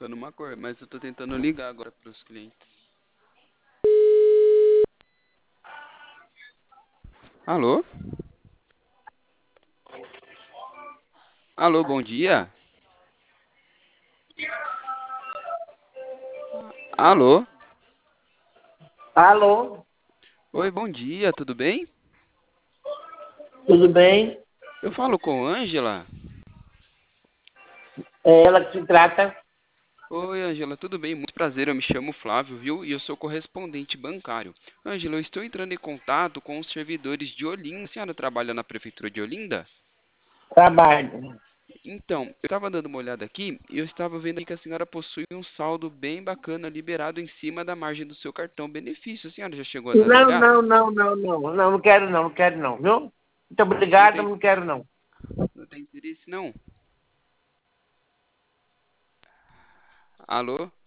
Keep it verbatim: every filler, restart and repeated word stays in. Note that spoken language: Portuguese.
ficando uma cor, mas eu tô tentando ligar agora pros clientes. Alô? Alô, bom dia? Alô? Alô, Oi, bom dia, tudo bem? tudo bem? Eu falo com Ângela. É ela que se trata. Oi, Ângela, tudo bem? Muito prazer, eu me chamo Flávio, viu? E eu sou correspondente bancário. Ângela, eu estou entrando em contato com os servidores de Olinda. A senhora trabalha na prefeitura de Olinda? Trabalho. Então, eu estava dando uma olhada aqui e eu estava vendo aqui que a senhora possui um saldo bem bacana liberado em cima da margem do seu cartão benefício. A senhora já chegou a dar uma Não, olhada? não, não, não, não. Não, não quero não, não quero não, viu? Muito Não obrigado, tem, não quero não. não tem interesse, não? Alô?